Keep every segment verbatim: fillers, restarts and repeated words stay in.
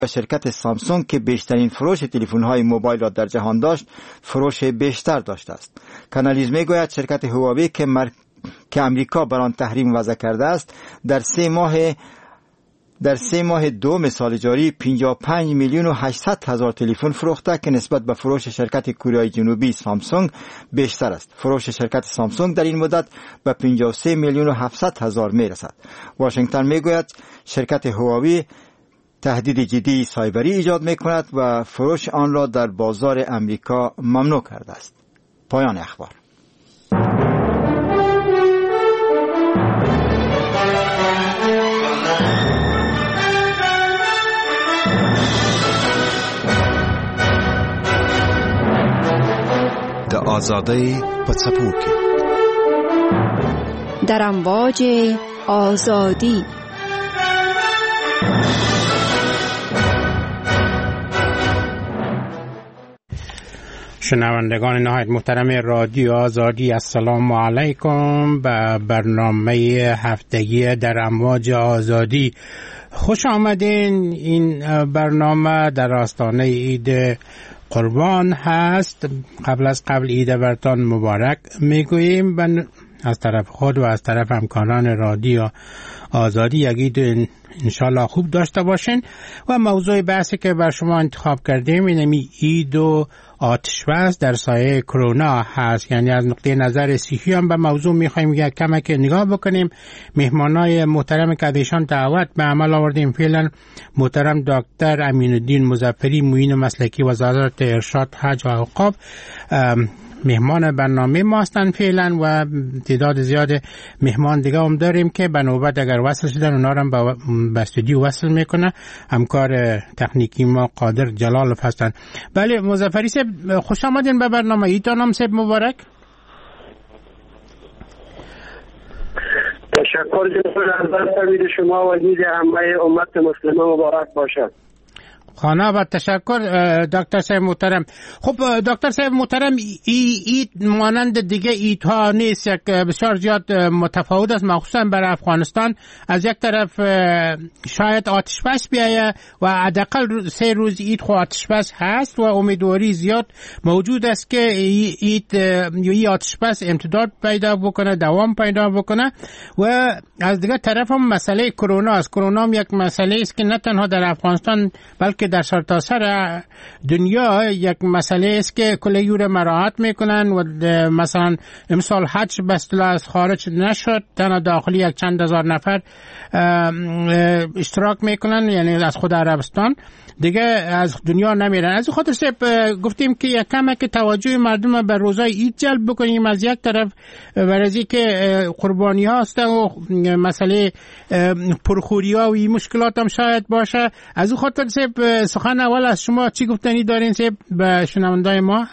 شرکت سامسونگ که بیشترین فروش تلفن‌های موبایل را در جهان داشت، فروش بیشتر داشته است. کانالیز میگوید شرکت هواوی که مر... که امریکا بر آن تحریم وضع کرده است، در سه ماه در سه ماه دوم سال جاری پنجاه و پنج میلیون و هشتصد هزار تلفن فروخته که نسبت به فروش شرکت کره جنوبی سامسونگ بیشتر است. فروش شرکت سامسونگ در این مدت به پنجاه و سه میلیون و هفتصد هزار می رسد. واشنگتن می گوید شرکت هواوی تهدید جدی سایبری ایجاد می کند و فروش آن را در بازار امریکا ممنوع کرده است. پایان اخبار. د آزادۍ په څپو کې در امواج آزادی. شنوندگان نهایت محترم رادیو آزادی، السلام علیکم. به برنامه هفتگی در امواج آزادی خوش آمدین. این برنامه در آستانه عید قربان هست. قبل از قبل عید برتان مبارک میگوییم از طرف خود و از طرف همکاران رادیو آزادی. یک عید انشالله خوب داشته باشین. و موضوع بحثی که بر شما انتخاب کردیم اینمی عید و آتش‌بس در سایه کرونا هست. یعنی از نقطه نظر صحی هم به موضوع میخوایم یک کمک نگاه بکنیم. مهمانای محترم که ایشان دعوت به عمل آوردیم فعلا محترم دکتر امین الدین مظفری، معین مسلکی وزارت ارشاد حج و اوقاف، مهمان برنامه ما هستند فعلا و تعداد زیاد مهمان دیگه هم داریم که به نوبت اگر وصل شدن اونا رو به استودیو وصل میکنه. همکار تکنیکی ما قادر جلالov هستند. بله مظفری صاحب خوش آمدین به برنامه. عیدتان هم صاحب مبارک. تشکر جناب عید شما و عید همه امت مسلمه مبارک باشد. خانه با تشکر دکتر صاحب محترم. خب دکتر صاحب محترم، ای اید مانند دیگه ایدها نیست، یک بسیار زیاد متفاوت است، مخصوصا برای افغانستان. از یک طرف شاید آتش‌بس بیایه و حداقل سه روز عید خو آتش‌بس هست و امیدواری زیاد موجود است که عید ای آتش‌بس امتداد پیدا بکنه، دوام پیدا بکنه. و از دیگه طرف هم مسئله کرونا است. کرونا هم یک مسئله است که نه تنها در افغانستان بلکه در سرتاسر دنیا یک مسئله است که کلی یور مراعات میکنن و مثلا امسال حج به اصطلاح از خارج نشد، تنها داخلی یک چند هزار نفر اشتراک میکنن، یعنی از خود عربستان دیگه از دنیا نمیرن. از خاطر سه گفتیم که یک کمک توجه مردم به روزای عید جلب بکنیم. از یک طرف ورزی که قربانی ها هستن و مسئله پرخوری ها و این مشکلات هم شاید باشه. از اون خاطر سه سخن اول از شما چی گفتنی دارین سه به شنوندای ما؟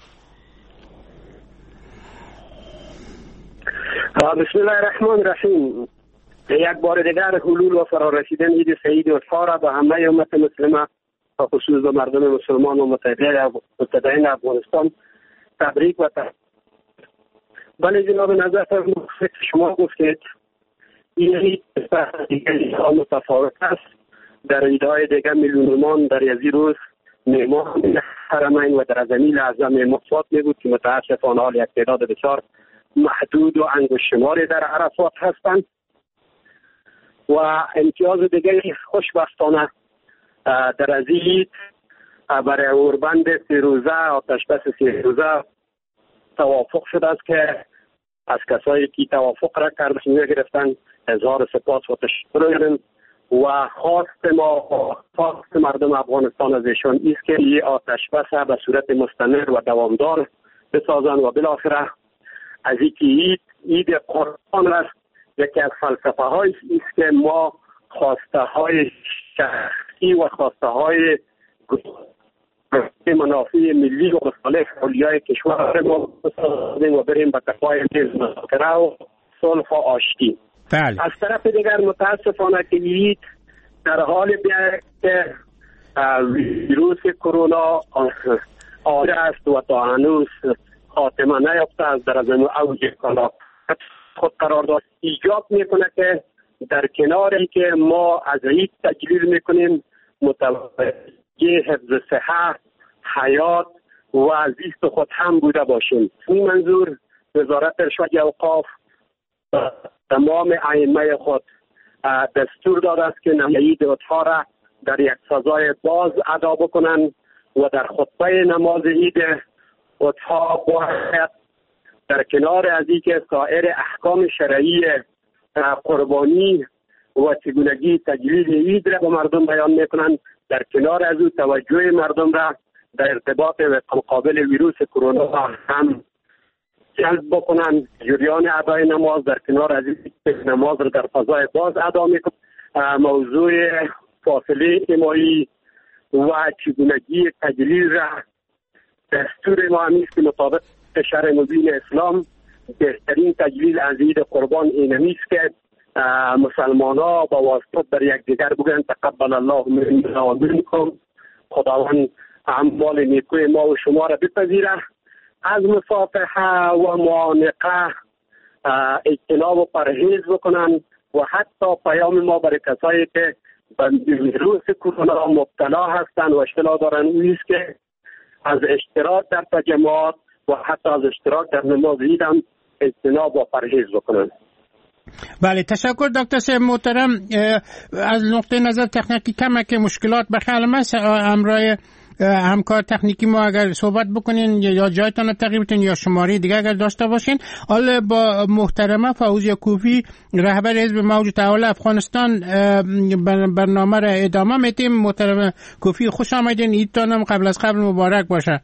بسم الله الرحمن الرحیم. یک بار دیگر حلول و فرارسیدن عید سعید و فارا به همه امت مسلمه و خصوص به مردم مسلمان و متدین افغانستان تبریک و تبریک. بله جناب نظر شما گفتید این عید دیگه متفاوت است. در عیدهای دیگه میلیونمان در یزی روز مهمان حرمین و در زمین اعظم مصفات می بود که متاسفانه حال یک تعداد بسیار محدود و انگشت شماری در عرفات هستند. و امتیاز دیگه خوشبختانه در از عید برای اوربند سه روزه آتش‌بس سه روزه توافق شده است که از کسایی که توافق را کردن گرفتن هزار سپاس و تشکر می‌کنیم و خواست ما خواست مردم افغانستان از ایشان است که این آتش‌بس به صورت مستمر و دوامدار بسازند و بالاخره از اینکه عید عید قربان است. یکی از فلسفه های است که ما خواسته های شخصی و خواسته های منافع ملی و مصالح اولیای کشور ما بسازیم و بریم به کفای مذاکره و صلح و آشتی. بله. از طرف دیگر متاسفانه که عید در حال بیاید که ویروس کرونا آره است و تا هنوز خاتمه نیافته است، در زمین اوج کالا خود قرار داد، ایجاب میکنه که در کناری که ما از عید تجلیل میکنیم متوجه حفظ صحت، حیات و زیست خود هم بوده باشیم. این منظور وزارت ارشاد اوقاف تمام ائمه خود دستور داده است که نماز عیدها را در یک فضای باز ادا بکنند و در خطبه نماز عید عدها باید در کنار از اینکه سایر احکام شرعی قربانی و چگونگی تجلیل عید را به مردم بیان میکنند، در کنار از او توجه مردم را در ارتباط و مقابل ویروس کرونا هم جلب بکنند. جریان ادای نماز در کنار از این نماز را در فضای باز ادا میکنند. موضوع فاصله اجتماعی و چگونگی تجلیل را دستور ما همیست که مطابق شرع مبین اسلام بهترین تجلیل از عید قربان این همیست که مسلمان ها با واسطه در یک دیگر بگن تقبل الله منا و منکم، خداوند اعمال نیکوی ما و شما را بپذیره. از مصافحه و معانقه اجتناب و پرهیز بکنن و حتی پیام ما برای کسایی که به ویروس کرونا مبتلا هستند و اشتباه دارن اویست که از اشتراک در تجمعات و حتی از اشتراک در نماز عید هم اجتناب و پرهیز بکنن. بله، تشکر دکتر صاحب محترم. از نقطه نظر تکنیکی کمک مشکلات بخیال است، همراه همکار تکنیکی ما اگر صحبت بکنین یا جایتان رو تغییر بدین یا شماره دیگه اگر داشته باشین. حالا با محترمه فوزیه کوفی رهبر حزب موج تحول افغانستان برنامه را ادامه میدیم. محترمه کوفی خوش آمدین، عیدتان قبل از قبل مبارک باشه.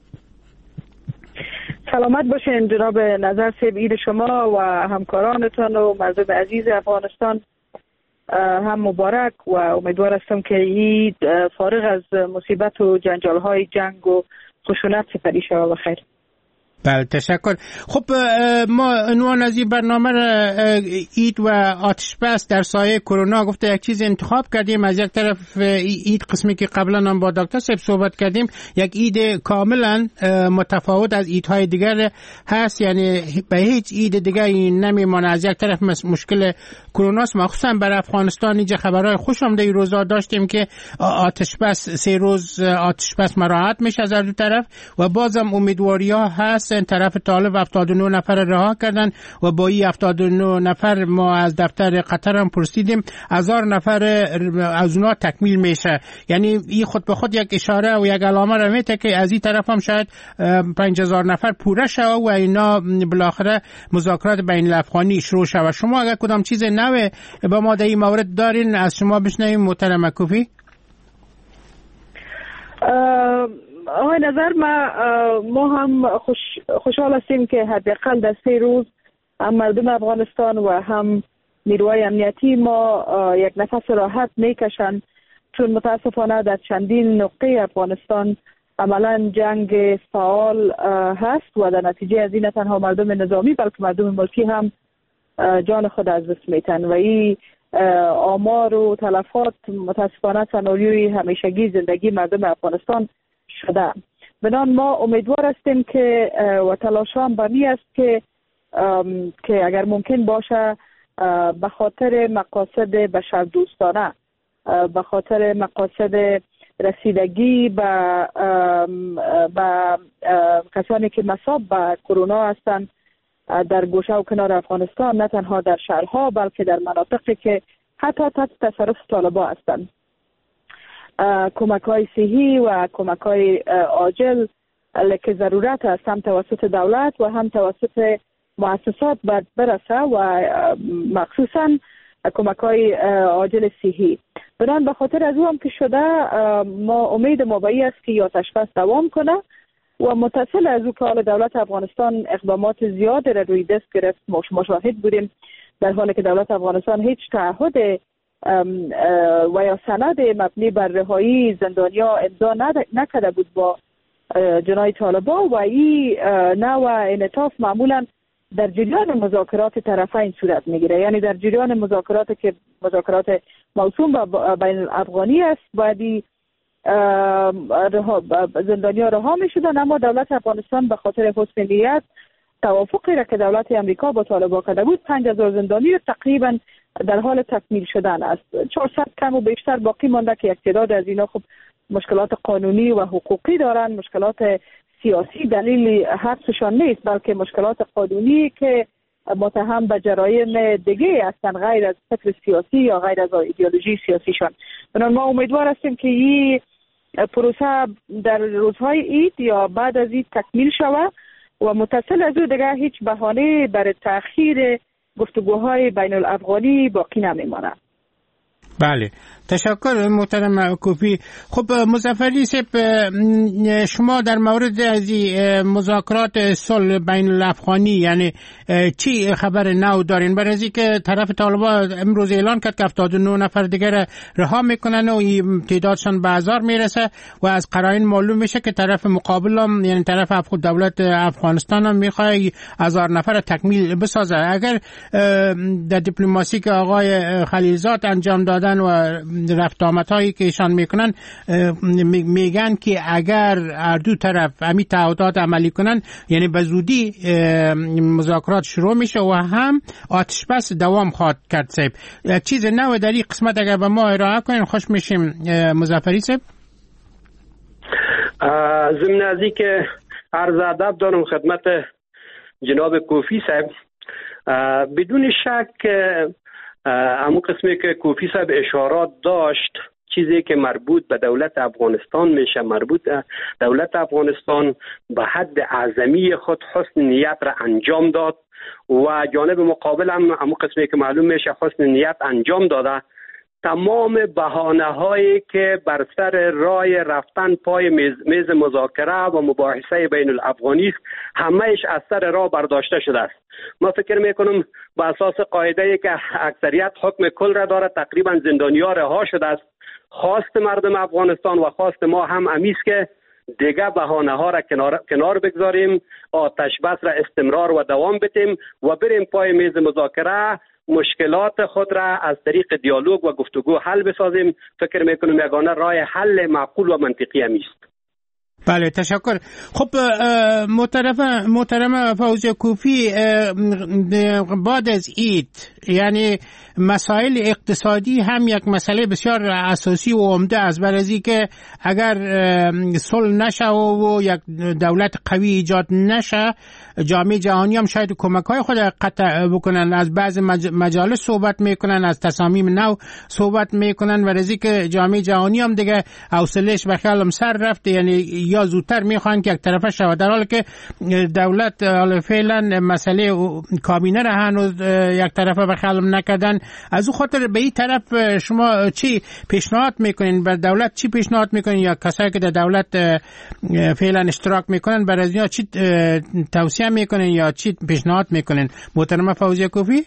سلامت باشین جناب نظر صاحب، عید شما و همکارانتان و مردم عزیز افغانستان هم مبارک و امیدوار هستم که عید فارغ از مصیبت و جنجال های جنگ و خشونت سپری شود بخیر. بله تشکر. خب ما عنوان از این برنامه را عید و آتش بس در سایه کرونا گفته یک چیز انتخاب کردیم. از یک طرف عید قسمی که قبلا هم با دکتر صاحب صحبت کردیم یک عید کاملا متفاوت از عیدهای دیگر هست، یعنی به هیچ عید دیگری نمیمانه. از یک طرف مشکل کرونا است، مخصوصا برای افغانستان. اینجا خبرهای خوش آمده این روزا داشتیم که آتش بس سه روز آتش بس مراحت میشه از هر دو طرف و بازم امیدواری ها هست. طرف طالب هفتاد و نه نفر رها کردن و با این هفتاد و نه نفر ما از دفتر قطر هم پرسیدیم هزار نفر از اونها تکمیل میشه. یعنی این خود به خود یک اشاره و یک علامه را میته که از این طرف هم شاید پنج هزار نفر پوره شود و اینا بالاخره مذاکرات بین الافغانی شروع شود. شما اگر کدام چیز نوه با ما در این مورد دارین از شما بشنویم محترم کوفی. آقای نظر، ما ما هم خوش خوشحال هستیم که حداقل در سه روز هم مردم افغانستان و هم نیروهای امنیتی ما یک نفس راحت میکشن، چون متاسفانه در چندین نقطه افغانستان عملا جنگ فعال هست و در نتیجه از این نه تنها مردم نظامی بلکه مردم ملکی هم جان خود از دست میتن و این آمار و تلفات متاسفانه سناریوی همیشگی زندگی مردم افغانستان شده. بنان ما امیدوار هستیم که و تلاشان بمی است که که اگر ممکن باشه به خاطر مقاصد بشردوستانه، به خاطر مقاصد رسیدگی به به کسانی که مصاب به کرونا هستند در گوشه و کنار افغانستان، نه تنها در شهرها بلکه در مناطقی که حتی تحت تصرف طالبان هستند، کمک های صحی و کمک های عاجل که ضرورت است هم توسط دولت و هم توسط مؤسسات باید برسه و مخصوصا کمک های عاجل صحی. بنان به خاطر از او هم که شده ما امید ما به است که آتش بس دوام کنه و متصل از او که حال دولت افغانستان اقدامات زیاد را روی دست گرفت. ما شاهد بودیم در حالی که دولت افغانستان هیچ تعهد و یا سند مبنی بر رهایی زندانیا امضا نکرده بود با جنای طالبان و این نوع انعطاف معمولا در جریان مذاکرات طرفین صورت میگیره. یعنی در جریان مذاکرات که مذاکرات موسوم به بین الافغانی است بعدی زندانیا رها میشدن، اما دولت افغانستان به خاطر حسن نیت توافقی را که دولت امریکا با طالبان کرده بود پنج هزار زندانی رو تقریبا در حال تکمیل شدن است. چهارصد کم و بیشتر باقی مانده که یک تعداد از اینا خب مشکلات قانونی و حقوقی دارن، مشکلات سیاسی دلیل حبسشان نیست بلکه مشکلات قانونی که متهم به جرایم دیگه هستن غیر از فکر سیاسی یا غیر از ایدئولوژی سیاسیشان. بنابراین ما امیدوار هستیم که این پروسه در روزهای عید یا بعد از عید تکمیل شود و متصل از او دیگه هیچ بهانه برای تأخیر گفتگوهای بین الافغانی باقی نمیماند. بله، تشکر محترم کوفی. خب مظفری صاحب، شما در مورد از مذاکرات صلح بین الافغانی یعنی چی خبر نو دارین؟ برای از اینکه طرف طالبان امروز اعلان کرد که هفتاد و نه نفر دیگر رها میکنن و تعدادشان به هزار میرسه و از قرائن معلوم میشه که طرف مقابل هم یعنی طرف دولت افغانستان هم میخواد هزار نفر تکمیل بسازه. اگر در دیپلماسی که آقای خلیلزاد انجام دادن و رفت آمد هایی که ایشان میکنن میگن که اگر هر دو طرف همی تعهدات عملی کنن یعنی به زودی مذاکرات شروع میشه و هم آتش بس دوام خواهد کرد. صاحب چیز نو در این قسمت اگر به ما ارائه کنین خوش میشیم. مظفری صاحب، ضمن از این که عرض ادب دارم خدمت جناب کوفی صاحب، بدون شک همون قسمی که کوفی صاحب اشارات داشت چیزی که مربوط به دولت افغانستان میشه، مربوط دولت افغانستان به حد اعظمی خود حسن نیت را انجام داد و جانب مقابل هم همون قسمی که معلوم میشه حسن نیت انجام داده. تمام بهانه هایی که بر سر راه رفتن پای میز, میز مذاکره و مباحثه بین الافغانی همهش از سر راه برداشته شده است. ما فکر میکنم با اساس قاعده ای که اکثریت حکم کل را دارد تقریبا زندانیا رها شده است. خواست مردم افغانستان و خواست ما هم امیست که دیگه بهانه ها را کنار, کنار بگذاریم، آتش بس را استمرار و دوام بدیم و بریم پای میز مذاکره، مشکلات خود را از طریق دیالوگ و گفتگو حل بسازیم. فکر میکنم یگانه راه حل معقول و منطقی است. بله، تشکر. خب محترم محترم فوزی کوفی، بعد از عید یعنی مسائل اقتصادی هم یک مسئله بسیار اساسی و عمده است، برای که اگر صلح نشه و یک دولت قوی ایجاد نشه جامعه جهانی هم شاید کمک‌های خود قطع بکنن، از بعض مجالس صحبت میکنن، از تصامیم نو صحبت میکنن، برای که جامعه جهانی هم دیگه حوصله‌اش به خیالم سر رفته، یعنی یا زودتر میخوان که یک طرفه شود، در حالی که دولت فعلا مسئله کابینه را هنوز یک طرفه به خیالم نکردن. از اون خاطر به این طرف شما چی پیشنهاد میکنین؟ بر دولت چی پیشنهاد میکنین یا کسایی که در دولت فعلا اشتراک میکنن برای از اینا چی توصیه میکنین یا چی پیشنهاد میکنین؟ محترم فوزی کوفی.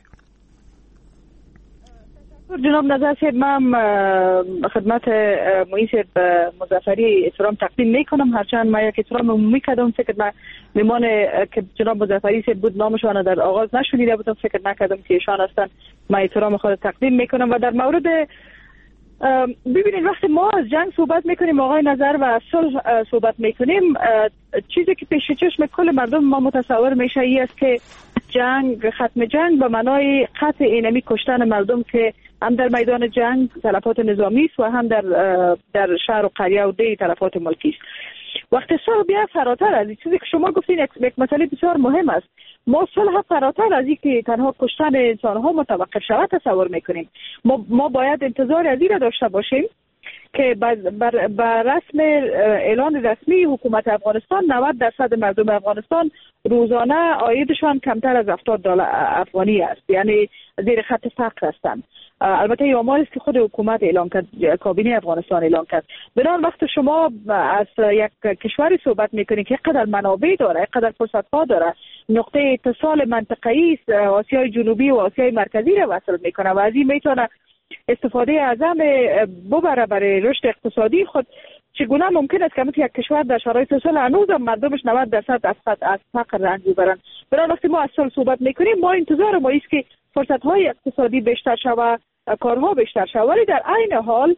جناب نظر صاحب، من خدمت معین صاحب مظفری احترام تقدیم میکنم، هرچند من یک احترام عمومی کردم، فکر من میمانه که جناب مظفری صاحب بود نامشان در آغاز نشنیده بودم، فکر نکردم که ایشان هستن. من احترام خود تقدیم میکنم و در مورد ببینید وقتی ما از جنگ صحبت میکنیم آقای نظر و از صلح صحبت میکنیم، چیزی که پیش چشم کل مردم ما متصور میشه ای است که جنگ، ختم جنگ به معنای قطع اینمی کشتن مردم که هم در میدان جنگ تلفات نظامی است و هم در در شهر و قریه و دی تلفات ملکی است. وقتی صلح بیا فراتر از این چیزی که شما گفتین یک مسئله بسیار مهم است، ما صلح فراتر از این که تنها کشتن انسان ها متوقف شود تصور میکنیم. ما ما باید انتظار از این را داشته باشیم که بر, بر رسم اعلان رسمی حکومت افغانستان نود درصد مردم افغانستان روزانه عایدشان کمتر از هفتاد دلار افغانی است، یعنی زیر خط فقر هستند. البته این آماری است که خود حکومت اعلان کرد، کابینه افغانستان اعلان کرد. بنابراین وقت شما از یک کشوری صحبت میکنید که قدر منابع داره، قدر فرصت‌ها داره، نقطه اتصال منطقه‌ای است، آسیای جنوبی و آسیای مرکزی را وصل میکنه و از این میتونه استفاده اعظم ببره برای رشد اقتصادی خود. چگونه ممکن است که مثل یک کشور در شرایط صلح هنوز مردمش نود درصد از فقر رنج ببرن؟ برای وقتی ما از صلح صحبت میکنیم ما انتظار ما است که فرصت‌های اقتصادی بیشتر شود، کارها بیشتر شود، ولی در عین حال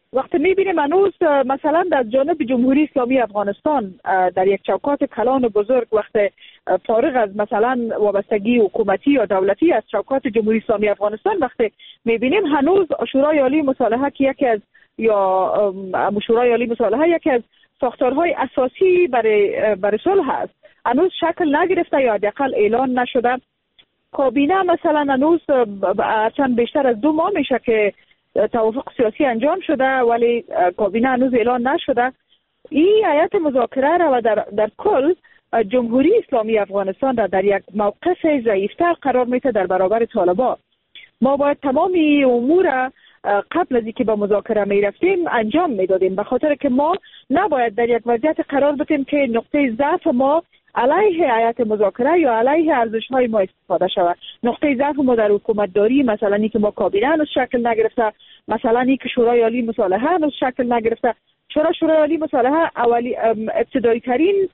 وقتی میبینیم هنوز مثلا در جانب جمهوری اسلامی افغانستان در یک چوکات کلان بزرگ وقتی فارغ از مثلا وابستگی حکومتی یا دولتی از چوکات جمهوری اسلامی افغانستان وقتی میبینیم هنوز شورای عالی مصالحه که یکی از یا شورای عالی مصالحه یکی از ساختارهای اساسی برای برای صلح است هنوز شکل نگرفته یا حداقل اعلان نشده. کابینه مثلا هنوز چند بیشتر از دو ماه میشه که توافق سیاسی انجام شده ولی کابینه هنوز اعلان نشده. این هیئت مذاکره را و در, در کل جمهوری اسلامی افغانستان را در یک موقف ضعیفتر قرار میده در برابر طالبان. ما باید تمامی امور قبل از اینکه به مذاکره می رفتیم انجام میدادیم به خاطر که ما نباید در یک وضعیت قرار بدیم که نقطه ضعف ما علیه هیئت مذاکره یا علیه ارزش‌های ما استفاده شود. نقطه ضعف ما در حکومت داری مثلا اینکه ما کابینه هنوز شکل نگرفته، مثلا اینکه شورای عالی مصالحه هنوز شکل نگرفته. چرا شورای عالی مصالحه اولی ابتدایی ترین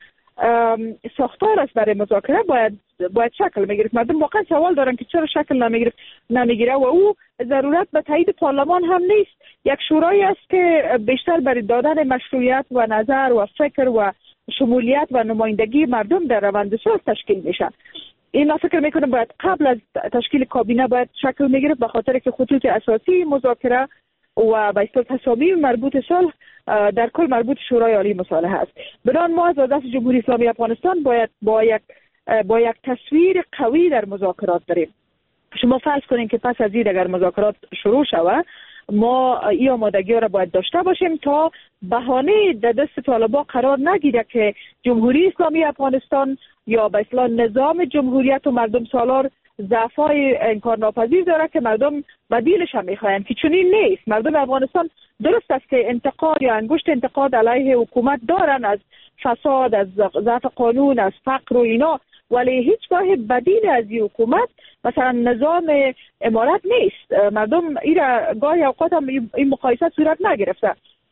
ساختار است برای مذاکره باید باید شکل میگیره. مردم واقعا سوال دارن که چرا شکل نمیگیره نمیگیره و او ضرورت به تایید پارلمان هم نیست. یک شورایی است که بیشتر برای دادن مشروعیت و نظر و فکر و شمولیت و نمایندگی مردم در روند صلح تشکیل میشه. این من فکر میکنم باید قبل از تشکیل کابینه باید شکل میگیره به خاطر که خطوط اساسی مذاکره و به اصطلاح تصامیم مربوط صلح در کل مربوط شورای عالی مصالحه است. بنابراین ما از دست جمهوری اسلامی افغانستان باید با یک با یک تصویر قوی در مذاکرات داریم. شما فرض کنین که پس از این اگر مذاکرات شروع شود ما این آمادگی را باید داشته باشیم تا بهانه در دست طالبان قرار نگیره که جمهوری اسلامی افغانستان یا به اصطلاح نظام جمهوریت و مردم سالار ضعف‌های انکارناپذیر داره که مردم بدیلش هم میخواین که چنین نیست. مردم افغانستان درست است که انتقاد یا انگشت انتقاد علیه حکومت دارن از فساد، از ضعف قانون، از فقر و اینا، ولی هیچ گاه بدیل از این حکومت مثلا نظام امارت نیست. مردم ایرا گاهی اوقات هم این مقایسه صورت نگرفته.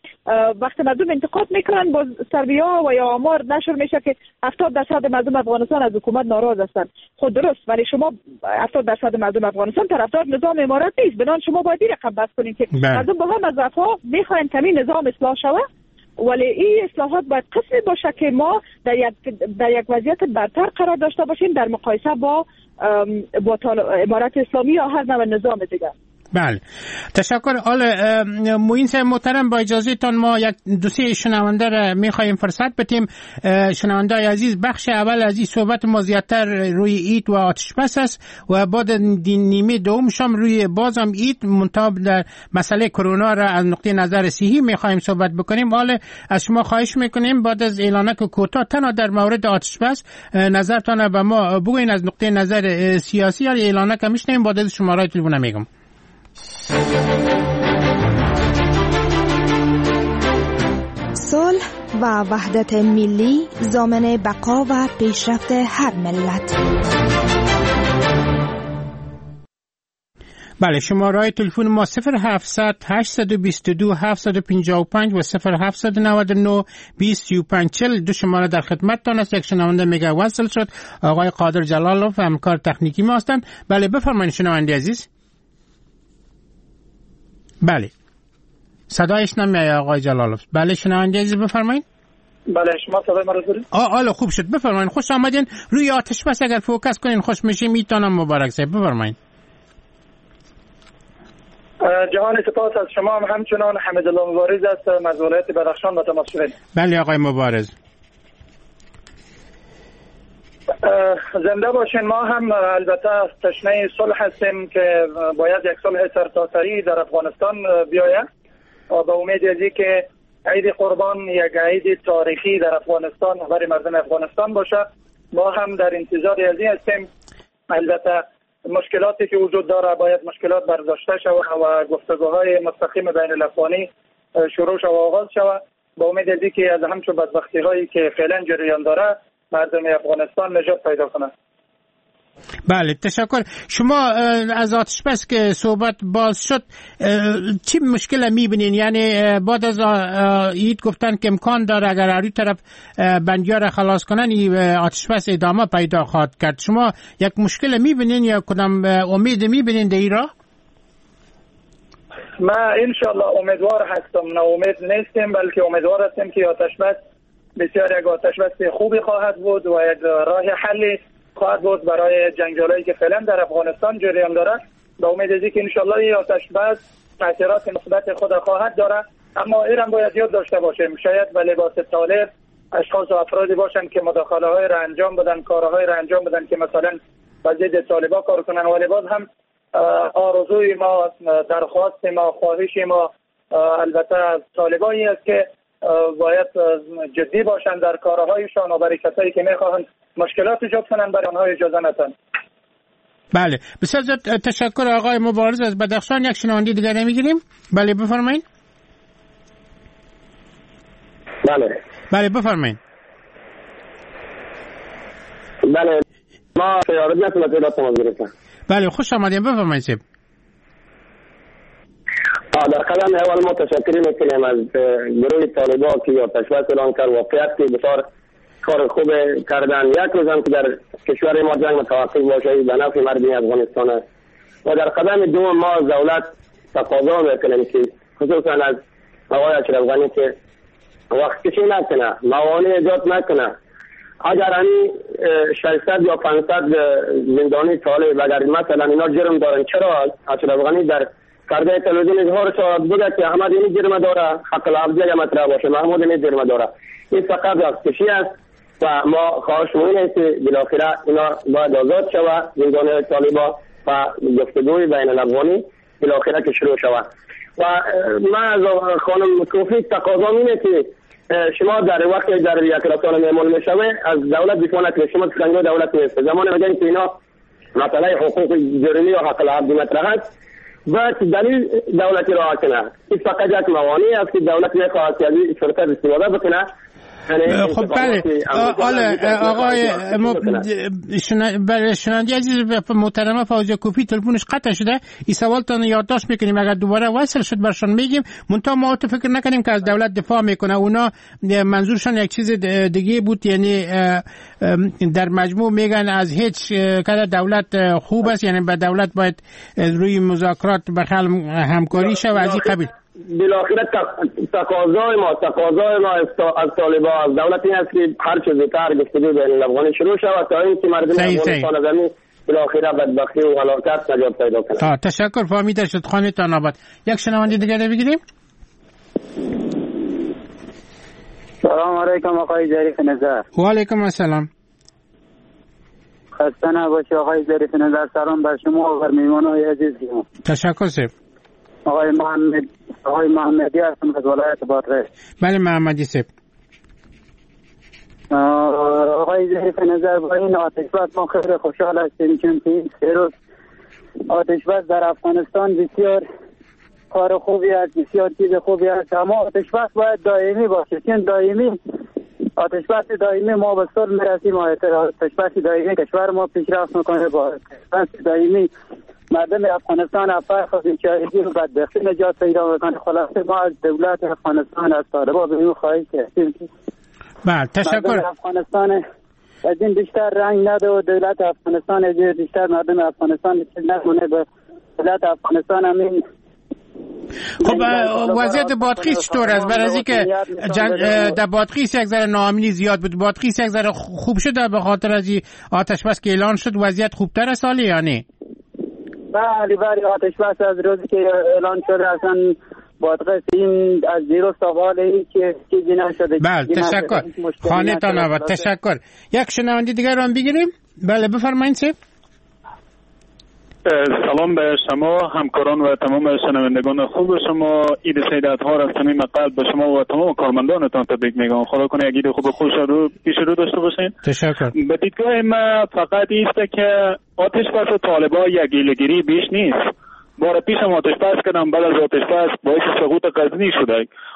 وقتی مردم انتقاد میکنن با سرویا و یا آمار نشر میشه که هفتاد درصد مردم افغانستان از حکومت ناراض هستند. خود درست، ولی شما هفتاد درصد مردم افغانستان طرفدار نظام امارت نیست. بنابراین شما باید این رقم بس کنین که مردم با هم از ضعف‌ها میخواین کمی نظام اصلاح شود، ولی این اصلاحات باید قسمی باشه که ما در یک در یک وضعیت برتر قرار داشته باشیم در مقایسه با با امارت اسلامی یا هر نوع نظام دیگر. بله، تشکر. آل موین صاحب محترم، با اجازه تان ما یک دو سه شنونده را میخوایم فرصت بدیم. شنونده عزیز، بخش اول از این صحبت ما زیادتر روی ایت و آتش بس است و بعد نیمه دوم شام روی بازم ایت منتاب در مسئله کرونا را از نقطه نظر صحی میخوایم صحبت بکنیم. آل از شما خواهش میکنیم بعد از اعلانک کوتاه تنها در مورد آتش بس نظرتان به ما بگوین از نقطه نظر سیاسی. یا اعلانک میشنیم بعد از شماره تلفن میگم. صلح و وحدت ملی ضامن بقا و پیشرفت هر ملت. بله، شماره تلفن ما صفر هفتصد هشتصد و بیست و دو هفتصد و پنجاه و پنج و صفر هفتصد و نود و نه بیست و پنج چهل. دو شماره در خدمتتان است. یک شنونده میگه وصل شد. آقای قادر جلالوف همکار تکنیکی ما هستند. بله بفرمایید شنونده عزیز. بله، صدایش نمیاد آقای جلالوف. بله شنونده عزیز بفرمایید. بله شما صدای ما رو دارید؟ آه حالا خوب شد. بفرمایید. خوش آمدین. روی آتش بس اگر فوکس کنین خوش میشیم. میتونم مبارک صاحب بفرمایید. جهان سپاس از شما هم همچنان حمیدالله مبارز است از ولایت بدخشان با تماس شدید. بله آقای مبارز. زنده باشین. ما هم البته تشنه صلح هستیم که باید یک صلح سرتاسری در افغانستان بیاید و به امید ازی که عید قربان یک عید تاریخی در افغانستان برای مردم افغانستان باشه. ما هم در انتظار ازی هستیم. البته مشکلاتی که وجود داره باید مشکلات برداشته شود و گفتگوهای مستقیم بین الافغانی شروع شود و آغاز شود با امید ازی که از همچون بدبختی هایی که فعلا جریان داره مردم افغانستان نجات پیدا کنند. بله تشکر. شما از آتش بس که صحبت باز شد چی مشکل میبینین؟ یعنی بعد از اید گفتن که امکان داره اگر هر طرف بندیار را خلاص کنن آتش بس ادامه پیدا خواهد کرد. شما یک مشکل میبینین یا کدام امید میبینین در این راه؟ ما انشالله امیدوار هستم، نه امید نیستیم، بلکه امیدوار هستیم که آتش بس بسیار یک آتش بس خوبی خواهد بود و یک راه حلی خواهد بود برای جنجالایی که فعلا در افغانستان جریان داره. با امید ازی که انشالله این آتش بس تاثیرات مثبت خود خواهد داره. اما ایران باید یاد داشته باشیم شاید به لباس طالب اشخاص و افرادی باشند که مداخله های را انجام بدن، کارهای را انجام بدن که مثلا با ضد طالبا کار کنن، ولی باز هم آرزوی ما، درخواست ما، خواهش ما البته از طالبانی است که باید جدی باشند در کارهایشان و برای کسایی که میخواهند مشکلات ایجاد کنند برای آنها اجازه ندن. بله بسیار تشکر آقای مبارز از بدخشان. یک شنونده دیگر نمیگیریم. بله بفرمایید. بله بله بفرمایید. بله ما سیارت نتونم پیدا تماس گرفتم. بله خوش آمدیم بفرمایید. سیب در قدم اول ما تشکری میکنیم از گروه طالبا که آتش بس اعلان کرد. واقعیت که بسیار کار خوب کردن. یک روزم که در کشور ما جنگ متوقف باشه به نفع مردم افغانستان است. و در قدم دوم ما از دولت تقاضا میکنیم که خصوصا از آقای اشرف غنی که وقت کشی نکنه، موانع ایجاد نکنه. اگر همی ششصد یا پانصد زندانی طالب اگر مثلا اینا جرم دارن، چرا اشرف غنی در پرده تلویزیون اظهار شد بوده که احمد اینی جرم داره، حق العبدی یا مطرح باشه، محمود اینی جرم داره. این فقط وقت کشی است و ما خواهش می‌کنیم که بالاخره اینا باید آزاد شود، زندانی طالبا و گفتگوی بین الافغانی بالاخره که شروع شود. و من از خانم توفیق تقاضا می‌کنم که شما در وقت در یک رسانه معمول میشوه از دولت دفاع نکنید. شما سخنگوی دولت نیست. زمان میگن که اینا مسئله حقوق جرمی و حق العبد مطرح است، باید دلیل دولتی را کنه. این فقط یک موانع است که دولت میخواهد که از این فرصت استفاده بکنه. خب بله آقای برای شنونده عزیز محترمه فوزیه کوفی تلفنش قطع شده. این سوال تان یادداشت میکنیم اگر دوباره وصل شد برشان میگیم. منتها ما تو فکر نکنیم که از دولت دفاع میکنه. اونا منظورشان یک چیز دیگه بود، یعنی در مجموع میگن از هیچ کار دولت خوب است، یعنی به دولت باید روی مذاکرات بخل همکاری شه و از این قبیل. بالاخره تقاضای ما تقاضای ما از طالبان از دولت این است که هر چه زودتر گفتگو بین الافغانی شروع شود تا اینکه مردم افغانستان از این بالاخره بدبختی و هلاکت نجات پیدا کنند. تشکر. فهمیده شد. خانه‌تان آباد. یک شنونده دیگر رو بگیریم. سلام علیکم آقای ظریف نظر. و علیکم السلام. خسته نباشی آقای ظریف نظر. سلام بر شما و بر میهمانان عزیز. تشکر سیب. آقای محمد آقای محمدی هستم از ولایت بادغیس. بله محمدی سیب. آقای ظریف نظر با این آتش بس ما خیلی خوشحال هستیم چون این سه روز آتش بس در افغانستان بسیار کار خوبی است، بسیار چیز خوبی است. اما آتش بس باید دائمی باشه چون دائمی آتش بس دائمی ما به صلح میرسیم. آتش بس دائمی کشور ما پیشرفت میکنه. با آتش بس دائمی مردم افغانستان افغان خود بیچارگی و بدبختی نجات پیدا میکنه. خلاصه ما از دولت افغانستان از طالبان به این خواهش کردیم که بله تشکر. افغانستان از این بیشتر رنگ نده و دولت افغانستان از این بیشتر مردم افغانستان چیز نکنه. به دولت افغانستان همین. خب وضعیت بادغیس چطور است؟ برای از اینکه در بادغیس یک ذره ناامنی زیاد بود، بادغیس یک ذره خوب شده به خاطر از آتش بس که اعلان شد. وضعیت خوبتر است حالی یا نه؟ بله بله آتش بس از روزی که اعلان شده اصلا بادغیس این از زیرو سوال این که چیزی نشده. بله تشکر. خانه تان آباد. تشکر. یک شنونده دیگر رو هم بگیریم. بله بفرمایید سیب. سلام به شما همکاران و تمام شنوندگان خوب شما. عید سعادت ها را از صمیم قلب به شما و تمام کارمندانتان تبریک میگم. خدا کنه یک عید خوب خوش رو پیش رو داشته باشین. تشکر. به دیدگاه ما فقط است که آتش بس طالبان یک گیلگیری بیش نیست. بار پیش هم آتش بس کردم، بعد از آتش بس باعث سقوط غزنی شده.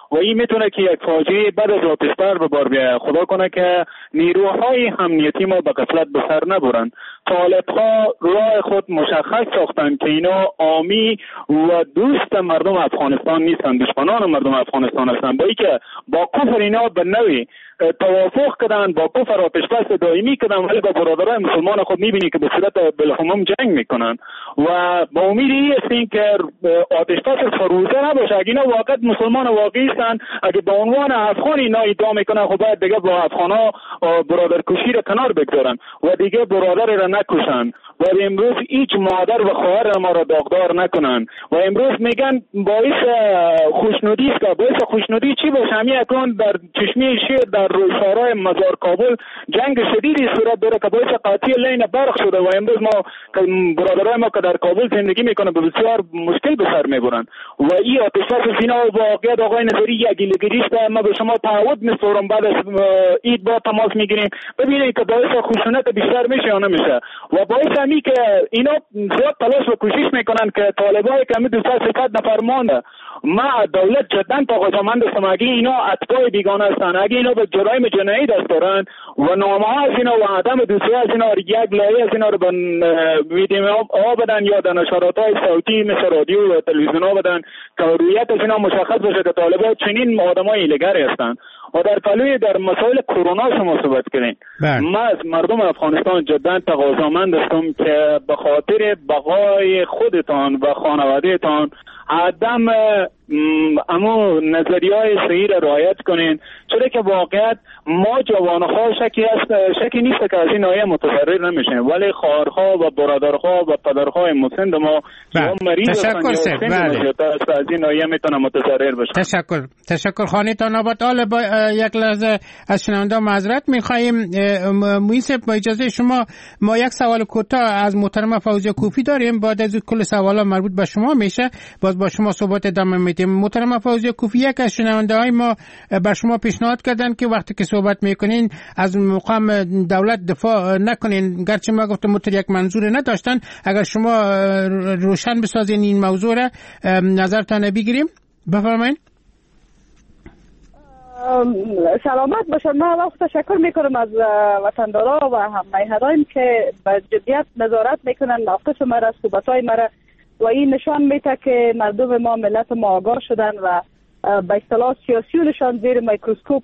و این میتونه که یک فاجعه بعد از آتش‌بس به بار بیاید. خدا کنه که نیروهای امنیتی ما به غفلت به سر نبرند. طالب‌ها راه خود مشخص ساختند که اینا عامی و دوست مردم افغانستان نیستند، دشمنان مردم افغانستان هستند. با اینکه با کفر اینا به نوعی توافق کردن، با کفر آتش‌بس دائمی کردن، ولی با برادرای مسلمان خود می‌بینی که به صورت بالعموم جنگ میکنن و با امید است که آتش‌بس فروزه نباشه. اگه اینا واقعا مسلمان واقعی هستند، اگه به عنوان افغان اینا ادعا میکنن، خب باید دیگه با افغانا برادرکشی را کنار بگذارن و دیگه برادر را نکشن و امروز هیچ مادر و خواهر ما را داغدار نکنن. و امروز میگن باعث خوشنودی است. که باعث خوشنودی چی باشه؟ همین اکنون در چشمه شیر در روسارای مزار کابل جنگ شدیدی صورت داره که باعث قاطی لین برق شده و امروز ما برادرای ما که در کابل زندگی میکنن به بسیار مشکل به سر میبرن و این آتش‌بس سینا و واقعیت آقای نظری یک گیلگیریست. ما به شما تعهد می‌سپارم بعد از عید با تماس میگیریم ببینید که باعث خشونت بیشتر میشه یا نمیشه و باعث همی که اینا زیاد تلاش و کوشش میکنن که طالبای که می دوست صفت نفر مانده. ما دولت جدا تقاضامند هستم اگه اینا اتباع بیگانه هستن، اگه اینا به جرایم جنایی دست دارن و نامه ها از اینا و عدم دوستی از اینا یک لایه از اینا رو به میدیم ها بدن یا در نشرات های صوتی مثل رادیو و تلویزیون ها بدن که رویت از اینا مشخص باشه که طالبان چنین آدمای ایلگری هستن. و در پلوی در مسائل کرونا شما صحبت کردین، ما از مردم افغانستان جدا تقاضامند هستم که به خاطر بقای خودتان و خانوادهتان عدم اما نظریه‌های صحیح را رعایت کنین، چرا که واقعیت ما جوان‌ها شکی است شکی نیست که از این ناحیه متضرر نمیشن، ولی خواهرها و برادرها و پدرهای مسن ما یا مریض هستند یا از این ناحیه میتونن متضرر بشن. تشکر تشکر خانه‌تان آباد. حالا با یک لحظه از شنونده معذرت می‌خوایم. مویسه با اجازه شما ما یک سوال کوتاه از محترم فوزیه کوفی داریم، بعد از کل سوالا مربوط به شما میشه باز با شما صحبت ادامه میدیم. محترم فوزیه کوفی یک از شنونده‌های ما بر شما پیشنهاد کردن که وقتی که صحبت میکنین از مقام دولت دفاع نکنین، گرچه ما گفتم متر یک منظور نداشتن. اگر شما روشن بسازین این موضوع را نظرتان بگیریم. بفرمایید. سلامت باشن. من وقت تشکر میکنم از وطندارا و هم‌میهنان که به جدیت نظارت میکنن ناقص مرا، صحبت‌های مرا و این نشان میده که مردم ما ملت ما آگاه شدن و به اصطلاح سیاسیونشان زیر میکروسکوپ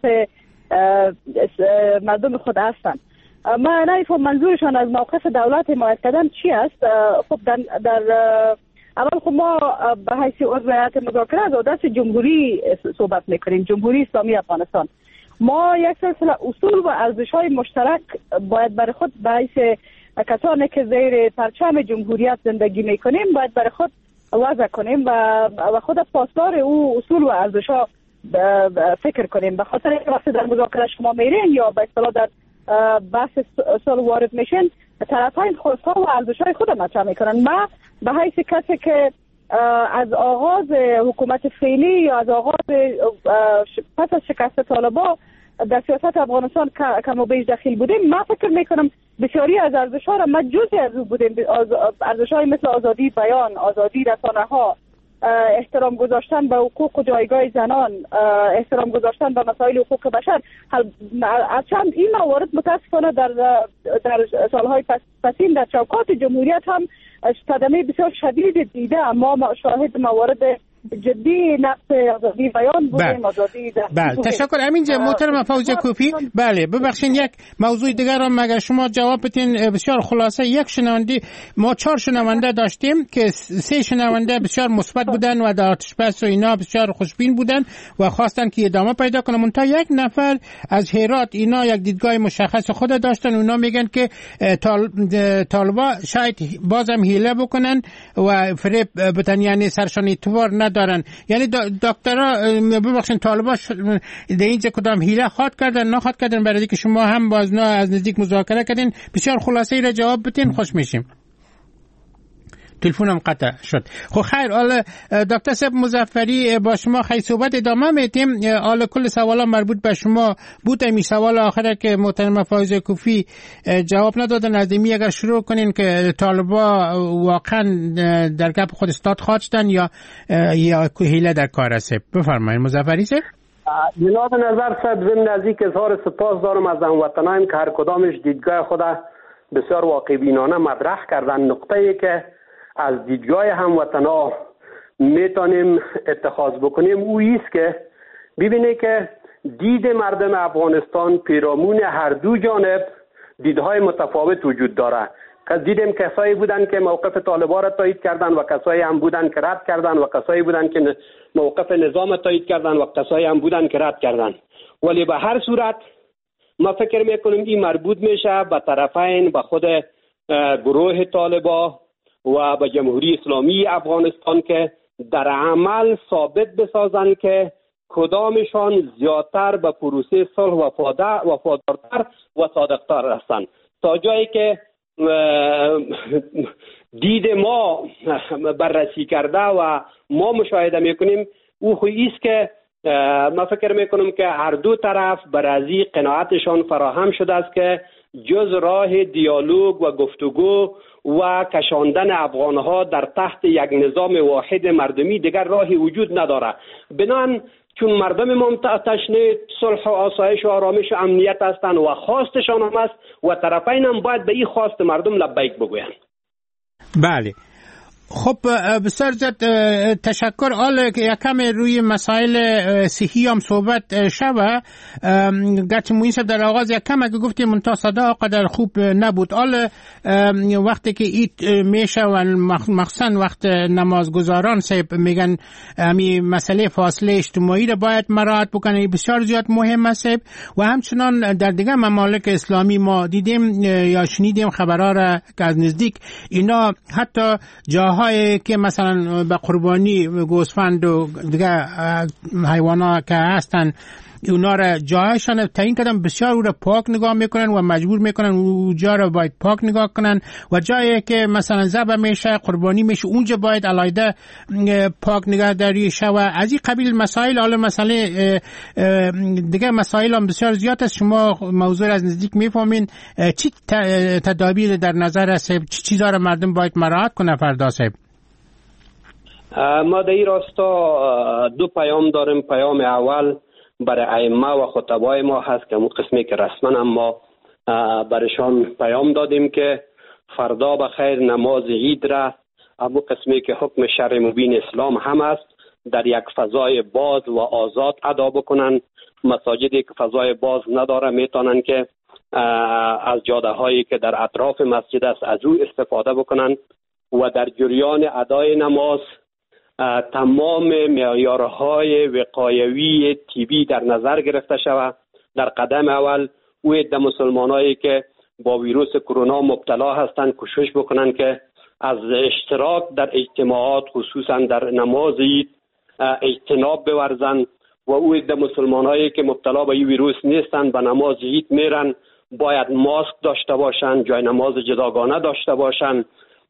مردم خود هستند. من نمیفهم منظورشان از موقف دولت حمایت کردن چی است. خب در, در اول خب ما به حیث عضو هیئت مذاکره از دست جمهوری صحبت میکنیم، جمهوری اسلامی افغانستان. ما یک سلسله اصول و ارزش‌های مشترک باید برای خود به حیث کسانی که زیر پرچم جمهوریت زندگی میکنیم باید برای خود وضع کنیم و و خود پاسدار او اصول و ارزش‌ها فکر کنیم. به خاطر اینکه وقتی در مذاکره شما میرین یا به اصطلاح در بحث صلح وارد میشن، طرف‌ها این خواست‌ها و ارزش‌های خود مطرح میکنن. ما به حیث کسی که از آغاز حکومت فعلی یا از آغاز پس از شکست طالبان در سیاست افغانستان کم و بیش دخیل بودیم، من فکر میکنم بسیاری از ارزش‌ها را ما جزئی از او بودیم. ارزش‌های مثل آزادی بیان، آزادی رسانه‌ها، احترام گذاشتن به حقوق و جایگاه زنان، احترام گذاشتن به مسائل حقوق بشر. از چند این موارد متاسفانه در در سالهای پسین در چوکات جمهوریت هم صدمه بسیار شدید دیده. اما شاهد موارد جدی نقص آزادی بیان بودیم، آزادی در بله. تشکر. همینجا محترم فوزیه کوفی. بله ببخشید یک موضوع دیگر هم مگر شما جواب بدین بسیار خلاصه. یک شنونده، ما چهار شنونده داشتیم که سه شنونده بسیار مثبت بودن و در آتش‌بس و اینا بسیار خوشبین بودن و خواستن که ادامه پیدا کنه. منتها یک نفر از هرات اینا یک دیدگاه مشخص خود داشتن. اونا میگن که طالبا شاید بازم حیله بکنن و فریب بدن، یعنی سرشان اعتبار دارن. یعنی دکترها ببخشید طالبان در اینجا کدام حیله خواد کردن نخواد کردن، برای که شما هم باز از نزدیک مذاکره کردین. بسیار خلاصه ای را جواب بدین خوش میشیم. تلفنم قطع شد. خب خیر، حالا دکتر صاحب مظفری با شما خیلی صحبت ادامه میتیم. حالا کل سوالا مربوط به شما بود. این سوال آخره که محترم فایز کوفی جواب ندادن از می اگر شروع کنین که طالبا واقعا در گپ خود استاد خواستن یا یا حیله در کار است. بفرمایید مظفری صاحب. جناب نظر صاحب، ضمن نزدیک اظهار سپاس دارم از هموطنانم که هر کدامش دیدگاه خود بسیار واقع بینانه مطرح کردن. نقطه ای که از دیدگاه هموطنا میتونیم اتخاذ بکنیم او ایست که ببینه که دید مردم افغانستان پیرامون هر دو جانب دیدهای متفاوت وجود داره. که دیدیم کسایی بودن که موقف طالبان را تایید کردن و کسایی هم بودن که رد کردن و کسایی بودن که موقف نظام تایید کردن و کسایی هم بودن که رد کردن. ولی به هر صورت ما فکر میکنیم این مربوط میشه به طرفین، به خود گروه طالبان و به جمهوری اسلامی افغانستان که در عمل ثابت بسازن که کدامشان زیادتر به پروسه صلح وفادارتر و صادقتر هستند، تا جایی که دید ما بررسی کرده و ما مشاهده میکنیم او خویی است که ما فکر میکنم که هر دو طرف برازی قناعتشان فراهم شده است که جز راه دیالوگ و گفتگو و کشاندن افغانها در تحت یک نظام واحد مردمی دیگر راهی وجود نداره. بنابراین چون مردم ما تشنه صلح و آسایش و آرامش و امنیت هستند و خواستشان هم است و طرفین هم باید به این خواست مردم لبیک بگویند. بله. خب بسیار زیاد تشکر. حالا یکم روی مسائل صحی هم صحبت شوه. گرچه مویی صاحب در آغاز یکم اگه گفتیم منتها صدا قدر خوب نبود. حالا وقتی که ایت میشه و مخصوصا وقت نمازگزاران صاحب میگن همی مسئله فاصله اجتماعی رو باید مراعات بکنه، بسیار زیاد مهم است. و همچنان در دیگه ممالک اسلامی ما دیدیم یا شنیدیم خبرها را که از نزدیک اینا حتی جاهای که مثلا به قربانی گوسفند و دیگه حیوانات که هستن اونا را جایشان تعیین کردن، بسیار او را پاک نگاه میکنن و مجبور میکنن او جا را باید پاک نگاه کنن و جایی که مثلا ذبح میشه قربانی میشه اونجا باید علایده پاک نگهداری شوه. از این قبیل مسائل. حالا مسئله دیگه مسائل هم بسیار زیاد است، شما موضوع از نزدیک میفهمین. چی تدابیر در نظر است؟ چی چیزا را مردم باید مراعات کنه فردا صاحب؟ ما در این راستا دو پیام داریم. پیام اول برای ائمه و خطبای ما هست که اون قسمی که رسما ما برشان پیام دادیم که فردا بخیر نماز عید را اون قسمی که حکم شرع مبین اسلام هم است در یک فضای باز و آزاد ادا بکنن. مساجدی که فضای باز نداره میتونن که از جاده هایی که در اطراف مسجد است از او استفاده بکنن و در جریان ادای نماز تمام معیارهای وقایوی طبی در نظر گرفته شود. در قدم اول او عده مسلمانایی که با ویروس کرونا مبتلا هستند کوشش بکنن که از اشتراک در اجتماعات خصوصا در نماز عید اجتناب بورزن و او عده مسلمانایی که مبتلا به این ویروس نیستند به نماز عید میرن باید ماسک داشته باشند، جای نماز جداگانه داشته باشند،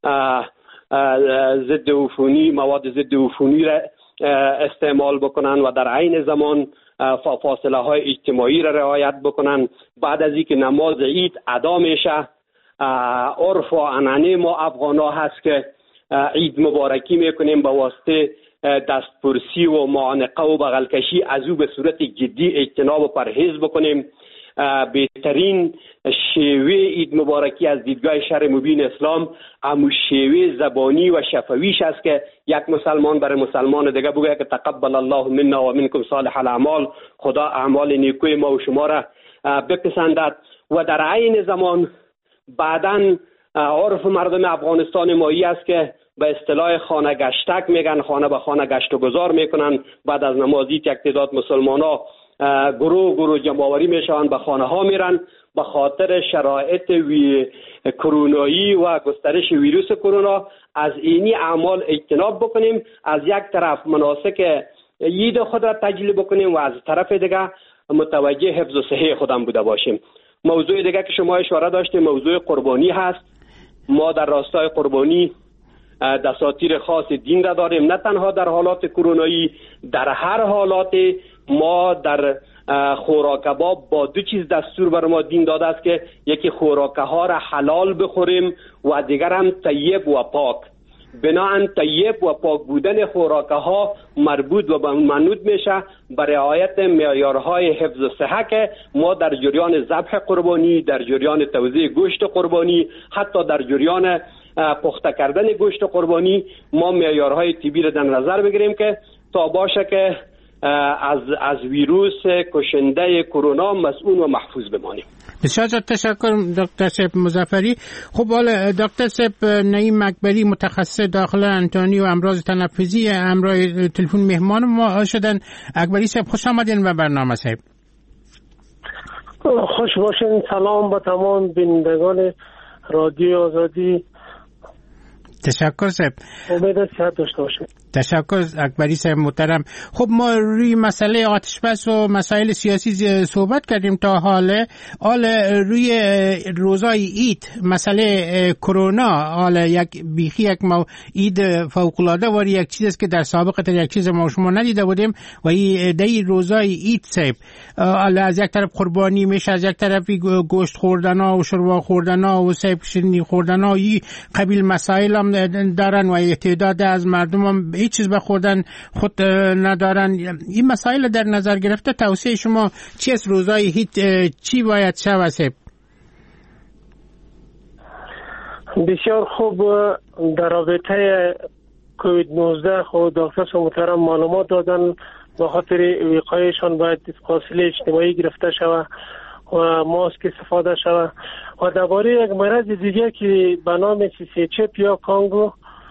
ضد عفونی مواد ضد عفونی را استعمال بکنن و در عین زمان فاصله های اجتماعی را رعایت بکنن. بعد از اینکه نماز عید ادا میشه عرف و عنعنه ما افغانا هست که عید مبارکی میکنیم به واسطه دستپرسی و معانقه و بغلکشی از او به صورت جدی اجتناب و پرهیز بکنیم. بهترین شیوه عید مبارکی از دیدگاه شرع مبین اسلام همون شیوه زبانی و شفویش است که یک مسلمان برای مسلمان دیگه بگه که تقبل الله منا و منکم صالح الاعمال، خدا اعمال نیکوی ما و شما را بپسندد. و در عین زمان بعداً عرف مردم افغانستان مایی است که به اصطلاح خانه گشتک میگن، خانه به خانه گشت و گذار میکنن. بعد از نمازی یک تعداد مسلمانا گروه گروه جمع‌آوری میشوند به خانه ها میرن. به خاطر شرایط وی کرونایی و گسترش ویروس کرونا از اینی اعمال اجتناب بکنیم. از یک طرف مناسک عید خود را تجلیل بکنیم و از طرف دیگه متوجه حفظ و صحه خودم بوده باشیم. موضوع دیگه که شما اشاره داشتیم موضوع قربانی هست. ما در راستای قربانی دساتیر خاص دین را داریم، نه تنها در حالات کرونایی، در هر حالات ما در خوراک کباب با دو چیز دستور بر ما دین داده است که یکی خوراک ها را حلال بخوریم و دیگر هم طیب و پاک. بناهن طیب و پاک بودن خوراک ها مربوط و منوط میشه به رعایت معیارهای حفظ صحت که ما در جریان ذبح قربانی، در جریان توزیع گوشت قربانی، حتی در جریان پخته کردن گوشت قربانی ما معیارهای طبی را در نظر بگیریم که تا باشه که از از ویروس کشنده کرونا مسئول و محفوظ بمانیم. بسیار تشکر دکتر سیب مظفری. خب حالا دکتر سیب نعیم مقبری متخصص داخل انتانی و امراض تنفسی همراه تلفن مهمان ما شدن. اکبری سیب خوش آمدین به برنامه سیب. خوش باشین. سلام به تمام بینندگان رادیو آزادی. تشکر سیب. امید صحت داشته باشید. تشکر اکبری صاحب محترم. خب ما روی مسئله آتش بس و مسائل سیاسی صحبت کردیم تا حاله. حال روی روزای عید مسئله کرونا، حال یک بیخی یک مو عید فوق العاده واری یک چیزی است که در سابق تر یک چیز ما شما ندیده بودیم و این دی روزای عید صاحب حالا از یک طرف قربانی میشه، از یک طرف گوشت خوردنا و شوربا خوردنا و صاحب شیرینی خوردنا، این قبیل مسائل هم دارن و تعداد از مردم هم هیچ چیز به خوردن خود ندارن. این مسائل در نظر گرفته توصیه شما چی است؟ روزای هیچ چی باید شود؟ بسیار خوب. در رابطه کووید نوزده خود دکتر محترم معلومات دادن. به خاطر وقایشان باید فاصله اجتماعی گرفته شود و ماسک استفاده شود و درباره یک مرض دیگه که به نام سیچپ یا کانگو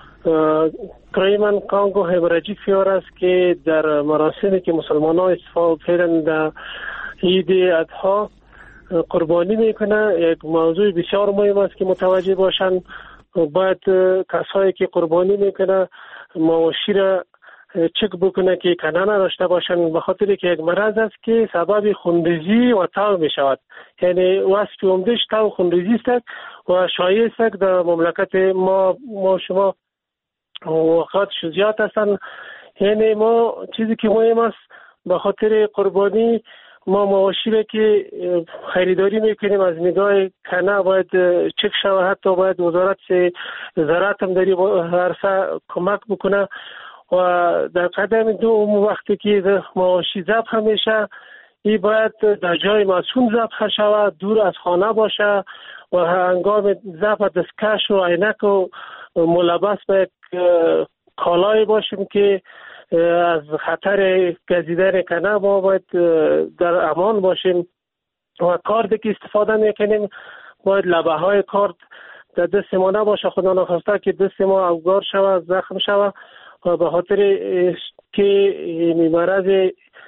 کرایمن کانگو همراژیک فیور است که در مراسمی که مسلمان ها استفاده کردن در عید اضحی قربانی میکنه، یک موضوع بسیار مهم است که متوجه باشن. باید کسایی که قربانی میکنه مواشی را چک بکنه که کنه نداشته باشن، به خاطر که یک مرض است که سبب خونریزی و تاو می شود. یعنی وصف عمدهش تاو خونریزی است و شایع است در مملکت ما ما شما وقت شجاعت هستن. یعنی ما چیزی که مهم است به خاطر قربانی ما مواشی را که خریداری میکنیم از نگاه کنه باید چک شود. حتی باید وزارت زراعت هم در این عرصه کمک بکنه و در قدم دوم وقتی که مواشی ذبح میشه این باید در جای مسکون ذبح شود، دور از خانه باشه و هنگام ذبح دستکش و عینک و ملبس به کالای باشیم که از خطر گزیدن کنه ما باید در امان باشیم و کارد که استفاده میکنیم باید لبه های کارد در دست ما نباشه، خدا نخواسته که دست ما افگار شود، زخم شود و به خاطر که این مرض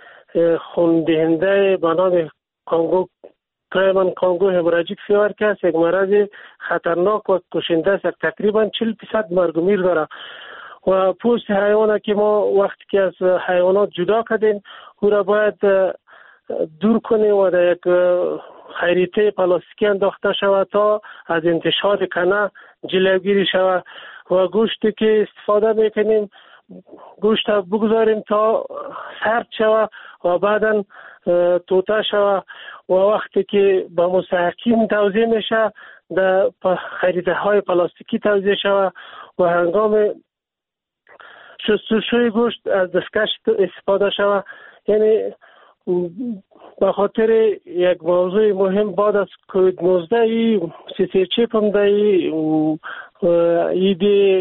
خوندهنده به نام کانگو کرایمن کانگو همراژیک فیور که است یک مرض خطرناک و کشنده است، تقریبا چهل درصد مرگ و میر داره و پوست حیوان که ما وقتی که از حیوانات جدا کردیم او را باید دور کنیم و در یک خریطه پلاستیکی انداخته شود تا از انتشار کنه جلوگیری شود و گوشتی که استفاده میکنیم گوشت بگذاریم تا سرد شود و بعدا توته شود و وقتی که به مستحکم توزیع میشه در خریطه های پلاستیکی توزیع شود و هنگام شستشوی گوشت از دستکش استفاده شود. یعنی به خاطر یک موضوع مهم بعد از کووید نوزده ای سی سی چپ هم در عید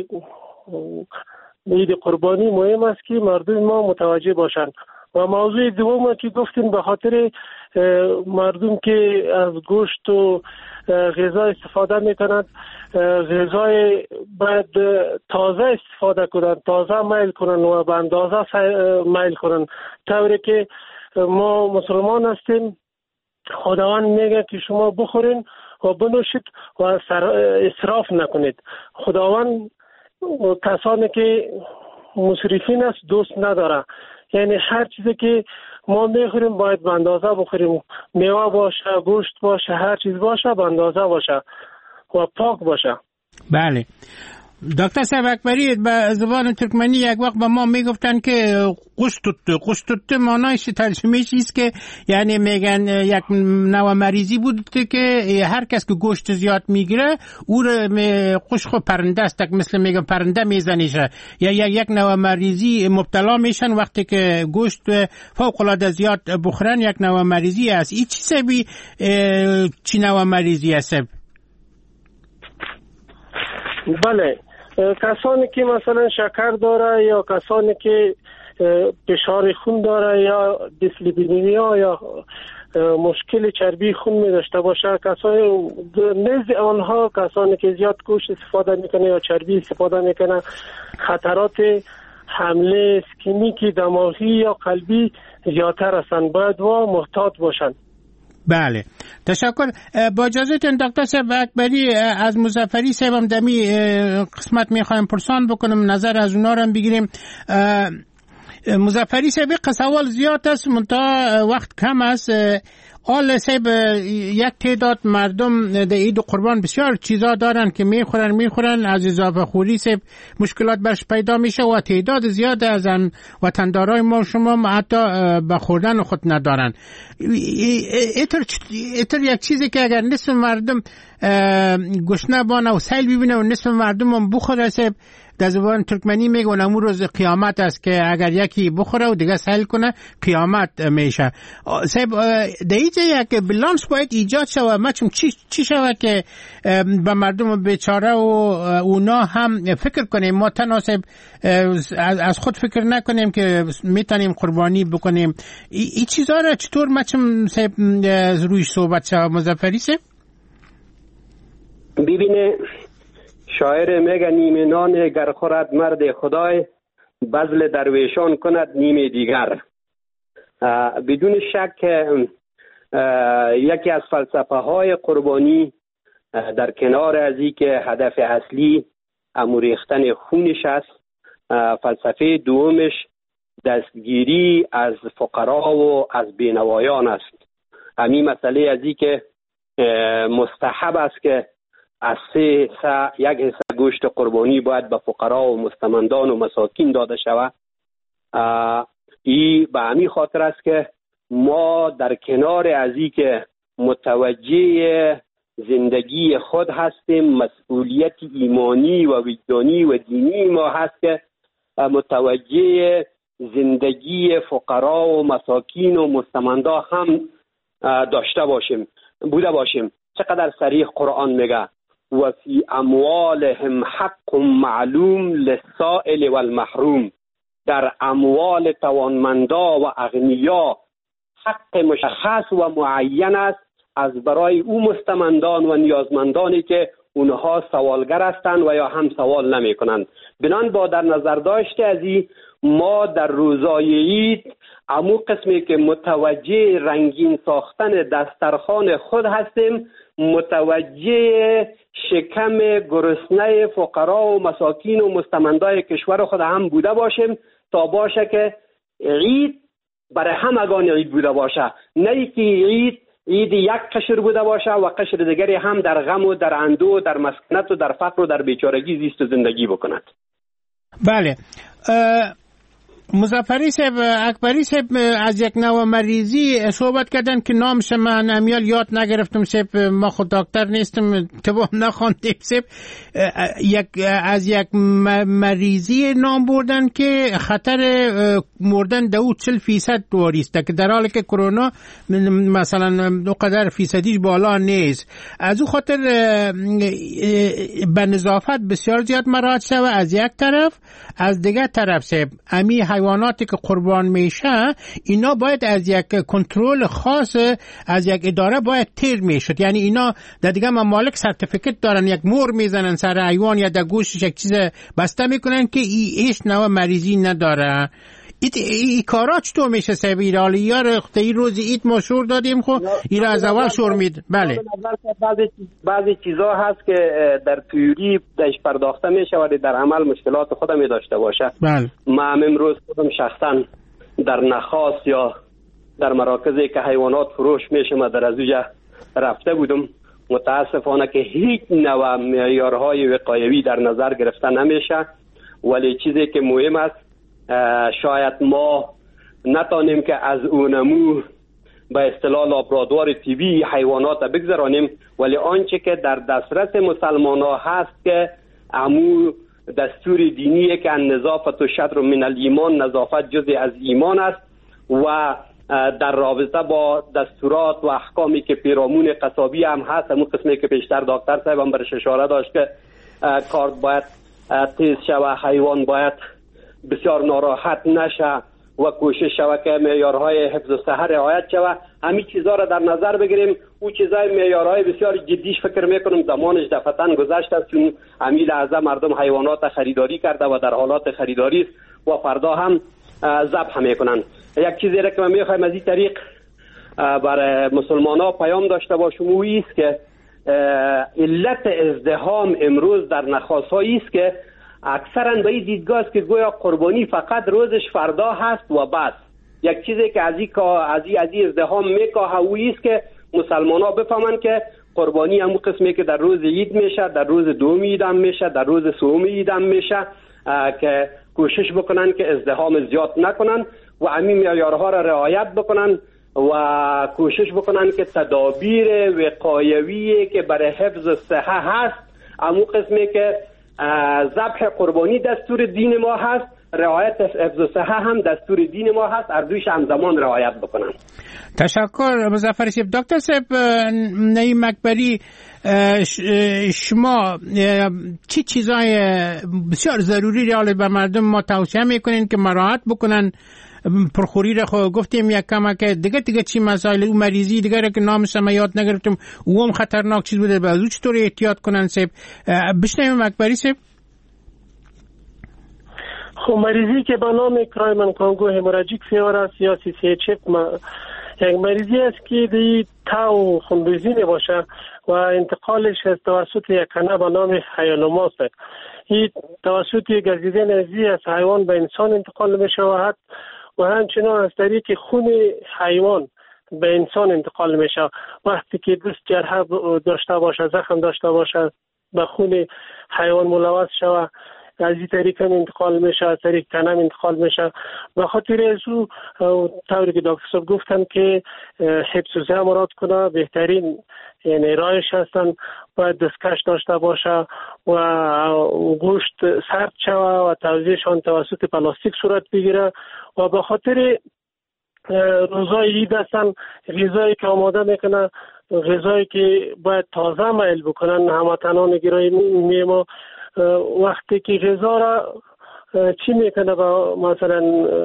عید قربانی مهم است که مردم ما متوجه باشند. و موضوع دوم که گفتیم به خاطر مردم که از گوشت و غذا استفاده میکنند، غذای باید تازه استفاده کنند، تازه میل کنند و به اندازه میل کنند، طوری که ما مسلمان هستیم. خداوند میگه که شما بخورین و بنوشید و اسراف نکنید. خداوند کسانی که مسرفین است دوست نداره. یعنی هر چیزی که ما میخوریم باید به اندازه بخوریم، میوه باشه، گوشت باشه، هر چیز باشه به اندازه باشه و پاک باشه. بله. دکتر صاحب اکبری به زبان ترکمنی یک وقت به ما میگفتن که قوش توته قوش توته معنایش ترجمه چیست که یعنی میگن یک نوع مریضی بود که هر کس که گوشت زیاد میگیره او رو قوش خو پرنده است مثل میگن پرنده میزنیشه یا یک نوع مریضی مبتلا میشن وقتی که گوشت فوق العاده زیاد بخورن. یک نوع مریضی است. این چی سبی چی نوع مریضی است؟ بله، کسانی که مثلا شکر داره یا کسانی که فشار خون داره یا دیسلیپیدمیا یا مشکل چربی خون می داشته باشه، کسانی نزد آنها کسانی که زیاد گوشت استفاده میکنه یا چربی استفاده میکنه خطرات حمله اسکمیکی دماغی یا قلبی زیادتر هستند، باید و محتاط باشند. بله، تشکر. با اجازهتون دکتر صاحب اکبری از مظفری صاحبم دمی قسمت میخوایم پرسان بکنم، نظر از اونا رو بگیریم. مظفری صاحب سوال زیاد است منتها وقت کم است. آل صاحب یک تعداد مردم در عید قربان بسیار چیزا دارن که میخورن میخورن از اضافه خوری صاحب مشکلات برش پیدا میشه و تعداد زیاد از وطندارای ما شما حتی به خوردن خود ندارن. ایتر ایتر یک چیزی که اگر نصف مردم گشنه بانه و سیل ببینه و نصف مردم هم بخوره صاحب در زبان ترکمنی میگن امون روز قیامت است که اگر یکی بخوره و دیگه سیل کنه قیامت میشه. صاحب در اینجا یک بلانس باید ایجاد شود. ما چون چی, چی شود که به مردم بیچاره و اونا هم فکر کنیم، ما تنها صاحب از خود فکر نکنیم که میتونیم قربانی بکنیم. این چیزا را چطور ما چون صاحب رویش صحبت شود مظفری صاحب؟ ببینه شاعر میگه نیمه نان گر خورد مرد خدای بذل درویشان کند نیمه دیگر. بدون شک یکی از فلسفه های قربانی در کنار از این که هدف اصلی اموریختن خونش است، فلسفه دومش دستگیری از فقرا و از بینوایان است. همین مسئله از این که مستحب است که از سه سه یک حصه گوشت قربانی باید به فقرا و مستمندان و مساکین داده شود. این به همین خاطر است که ما در کنار از این که متوجه زندگی خود هستیم، مسئولیت ایمانی و وجدانی و دینی ما هست که متوجه زندگی فقرا و مساکین و مستمندا هم داشته باشیم بوده باشیم. چقدر صریح قرآن میگه و فی اموالهم حق معلوم للسائل والمحروم. در اموال توانمندا و اغنیا حق مشخص و معین است از برای او مستمندان و نیازمندانی که اونها سوالگر هستند و یا هم سوال نمی کنند. بنان با در نظر داشته از این ما در روزای عید امو قسمی که متوجه رنگین ساختن دسترخوان خود هستیم، متوجه شکم گرسنه فقرا و مساکین و مستمندای کشور خود هم بوده باشیم تا باشه که عید برای همگان عید بوده باشه، نه که عید عید یک قشر بوده باشه و قشر دیگری هم در غم و در اندوه و در مسکنت و در فقر و در بیچارگی زیست و زندگی بکند. بله. مظفری صاحب اکبری صاحب از یک نوع مریضی صحبت کردن که نامش من امیال یاد نگرفتم صاحب، ما خود دکتر نیستم تباه نخواندیم صاحب. یک از یک مریضی نام بردن که خطر مردن دو چل فیصد واریسته که در حالی که کرونا مثلا دو قدر فیصدیش بالا نیست. از او خاطر به نظافت بسیار زیاد مراعات شوه از یک طرف، از دیگر طرف صاحب امی حیواناتی که قربان میشه اینا باید از یک کنترل خاص از یک اداره باید تیر میشد. یعنی اینا در دیگه ممالک سرتیفیکت دارن، یک مور میزنن سر حیوان یا در گوشتش یک چیز بسته میکنن که ای هیچ نوع مریضی نداره. ایت ای کارا چطور میشه صاحب ایرالی یار این روز ایت ما شور دادیم خب ایرا از اول شور مید. بله بعضی بعضی چیزا هست که در تئوری داش پرداخته میشه ولی در عمل مشکلات خودم می داشته باشه. بله ما امروز خودم شخصا در نخاس یا در مراکزی که حیوانات فروش میشه ما در ازوجه رفته بودم. متاسفانه که هیچ نوع معیارهای وقایوی در نظر گرفته نمیشه. ولی چیزی که مهم است شاید ما نتانیم که از اونمو به اصطلاح لابرادوار طبی حیوانات بگذرانیم، ولی آنچه که در دسترس مسلمان ها هست که امو دستور دینیه که النظافت و شطر من الایمان، نظافت جزء از ایمان است و در رابطه با دستورات و احکامی که پیرامون قصابی هم هست، همون قسمی که پیشتر دکتر صاحب هم برش اشاره داشت که کارت باید تیز شوه، حیوان باید بسیار ناراحت نشه و کوشش شوه که معیارهای حفظ الصحه رعایت شوه. همین چیزا را در نظر بگیریم. او چیزای معیارهای بسیار جدیش فکر میکنم زمانش دفعتاً گذشته است، چون همین لحظه مردم حیوانات خریداری کرده و در حالات خریداری است و فردا هم ذبح میکنن. یک چیزی را که من میخوایم از این طریق برای مسلمان ها پیام داشته باشم او است که علت ازدحام امروز در نخاس‌هایی است که اکثرا به این دیدگاه است که گویا قربانی فقط روزش فردا هست و بس. یک چیزی که از این از این از این ازدحام میکاهه او است که مسلمان ها بفهمن که قربانی همون قسمی که در روز عید میشه، در روز دوم عید هم میشه، در روز سوم عید هم میشه، که کوشش بکنن که ازدحام زیاد نکنن و همین معیارها را رعایت بکنن و کوشش بکنن که تدابیر وقایویی که برای حفظ صحه هست، همون قسمی که ذبح قربانی دستور دین ما هست، رعایت حفظ صحه هم دستور دین ما هست، اردویش همزمان رعایت بکنن. تشکر مظفر صاحب. دکتر صاحب نعیم اکبری، شما چی چیزای بسیار ضروری را به مردم ما توصیه میکنین که مراعات بکنن؟ پرخوری را خود گفتیم یک کمه که دیگه دیگه چی مسائل او مریضی دیگه را که نامش ما یاد نگرفتم او هم خطرناک چیز بوده، بعضو چطور احتیاط کنن صاحب؟ بشنویم اکبری صاحب. خب مریضی که به نام کرایمن کانگو هموراژیک فیور است یا سی سی اچ اف یک مریضی است که دی تاو خونریزی می باشه و انتقالش از توسط یک کنه به نام هیانوماس است. این توسط گزیده نزدیک از حیوان به انسان انتقال می شود و همچنان از طریق خون حیوان به انسان انتقال می شود. وقتی که دست جرحه داشته باشه، زخم داشته باشه، به خون حیوان ملوث شود، از این طریق هم انتقال میشه، از طریق تنم انتقال میشه. به خاطر از او طوری که دکتر صاحب گفتن که حفظ الصحه مراد کنه، بهترین یعنی رایش هستن باید دستکش داشته باشه و گوشت سرد شوه و توزیعشان توسط پلاستیک صورت بگیره و به خاطر روزای عید هستن غذایی که آماده میکنه، غذایی که باید تازه میل بکنن هموطنان گرامی ما. وقتی که غذا را چی میکنه با مثلا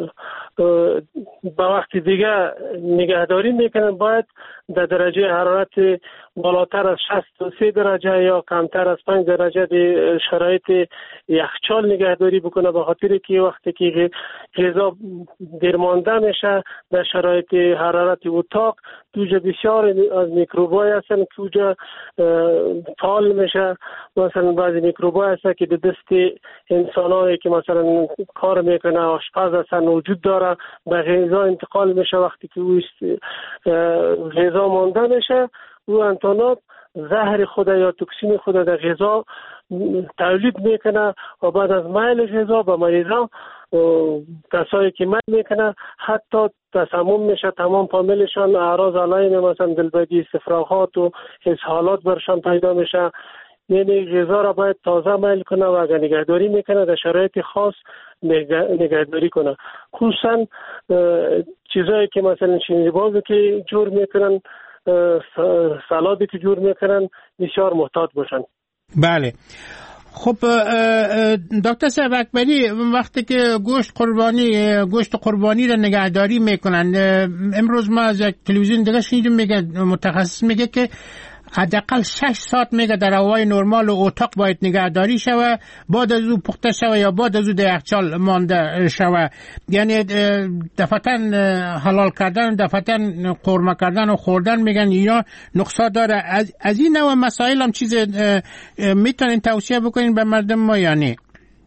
با وقت دیگه نگهداری میکنن، باید در درجه حرارت بالاتر از شصت و سه درجه یا کمتر از پنج درجه در شرایط یخچال نگهداری بکنه، به خاطر که وقتی که غذا درمانده میشه در شرایط حرارت اتاق توجه بسیار از میکروبای هستن که توجه فعال میشه. مثلا بعضی میکروبای هستن که به دست انسانایی که مثلا کار میکنه آشپز هستن وجود داره، به غذا انتقال میشه. وقتی که او غذا مانده میشه او انتانات زهر خود یا توکسین خود در غذا تولید میکنه و بعد از میل غذا به مریضان کسایی که میل میکنه حتی تسمم میشه، تمام فامیلشان اعراض علائم مثلا دلبگی، استفراغات و اسهالات برشان پیدا میشه. یعنی غذا را باید تازه میل کنه و اگر نگهداری میکنه در شرایط خاص نگهداری کنه، خصوصا چیزایی که مثلا شینزیبازی که جور میکنن، سلادی که جور میکنن بسیار محتاط باشن. بله. خب دکتر صاحب اکبری، وقتی که گوشت قربانی گوشت قربانی را نگهداری میکنن، امروز ما از یک تلویزیون دیگه شنیدیم میگه متخصص میگه که حداقل شش ساعت میگه در هوای نرمال و اتاق باید نگهداری شوه، بعد از او پخته شوه یا بعد از او در یخچال مانده شوه. یعنی دفعتاً حلال کردن، دفعتاً قرمه کردن و خوردن میگن اینا نقصا داره. از, از این نوع مسائل هم چیز میتونین توصیه بکنین به مردم ما یا نه؟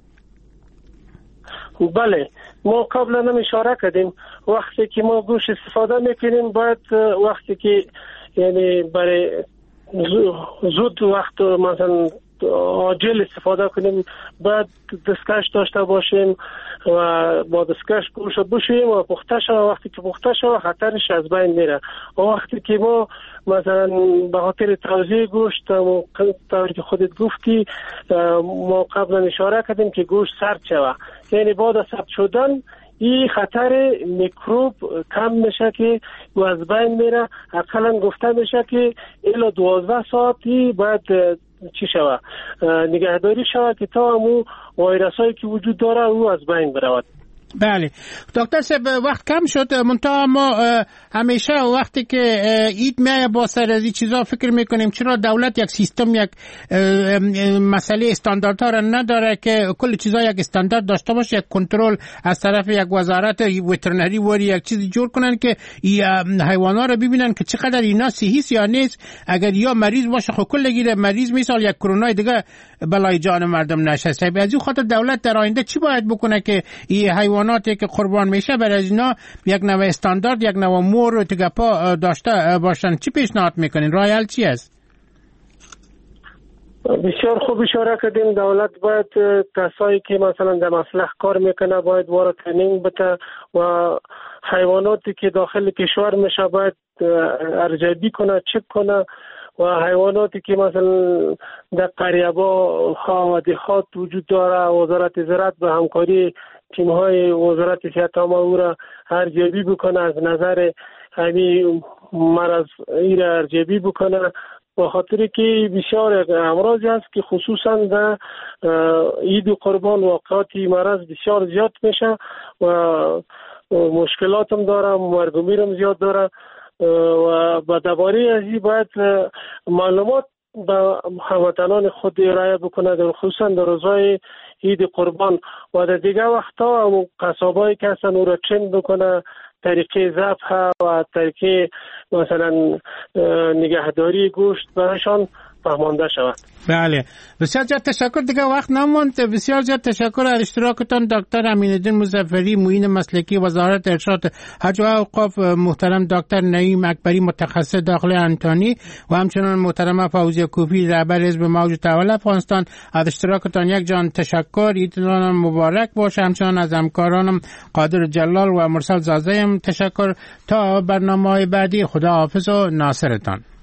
بله، ما قبلا هم اشاره کردیم وقتی که ما گوشت استفاده میکنیم باید وقتی که یعنی برای زود وقت مثلا عاجل استفاده کنیم، بعد دستکش داشته باشیم و با دستکش گوشت بشیم و پخته شود. وقتی که پخته شود خطرش از بین میره. و وقتی که ما مثلا به خاطر توزیع گوشت طوری که خودت گفتی ما قبلا اشاره کردیم که گوشت سرد شود، یعنی بعد از سرد شدن این خطر میکروب کم میشه که و از بین میره. اقلا گفته میشه که الا دوازده ساعتی بعد چی شود نگهداری شود که تا همون ویروس هایی که وجود داره او از بین برود. بله دکتر صاحب وقت کم شد، منتها ما همیشه وقتی که عید میایه با سر از این چیزا فکر میکنیم چرا دولت یک سیستم یک مسئله استانداردها را نداره که کل چیزا یک استاندارد داشته باشه، یک کنترل از طرف یک وزارت وترنری وری یک چیزی جور کنن که حیوانا را ببینن که چقدر اینا صحیح یا نیست. اگر یا مریض باشه خب کل گیره مریض مثال یک کرونا دیگه بلای جان مردم نشه. از این خاطر دولت در آینده چی باید بکنه که این حیواناتی که قربان میشه برای از اینا یک نوع استاندارد یک نوع مور و تگپا داشته باشن؟ چی پیشنهاد میکنین؟ راه حل چی است؟ بسیار خوب اشاره کردیم. دولت باید کسایی که مثلا در مصلح کار میکنه باید وارد ترینینگ بده و حیواناتی که داخل کشور میشه باید ارزیابی کنه، چک کنه و حیواناتی که مثلا در قریبا ها و دهات وجود داره وزارت زراعت به همکاری تیم‌های وزارت صحت عامه او را ارزیابی بکنه، از نظر همین مرض ای را ارزیابی بکنه، به خاطر که بسیار امراضی است که خصوصا در عید قربان واقعات مرض بسیار زیاد میشه و مشکلات هم داره، مرگ و میر هم زیاد داره و با درباره از این باید معلومات به هموطنان خود ارائه بکنه، خصوصا در روزهای عید قربان و در دیگه وقتا و قصابایی که هستن او را چند بکنه، طریقه ذبح و طریقه مثلا نگهداری گوشت برایشان فهمانده شود. بله بسیار زیاد تشکر. دیگه وقت نماند. بسیار زیاد تشکر از اشتراکتان دکتر امین‌الدین مظفری، معین مسلکی وزارت ارشاد حج و اوقاف، محترم دکتر نعیم اکبری متخصص داخلی انتانی و همچنان محترم فوزیه کوفی رهبر حزب موج تحول افغانستان. از اشتراکتان یک جان تشکر. عیدتان مبارک باشه. همچنان از همکارانم قادر جلال و مرسل زازه هم تشکر. تا برنامه‌های بعدی خدا حافظ و ناصرتان.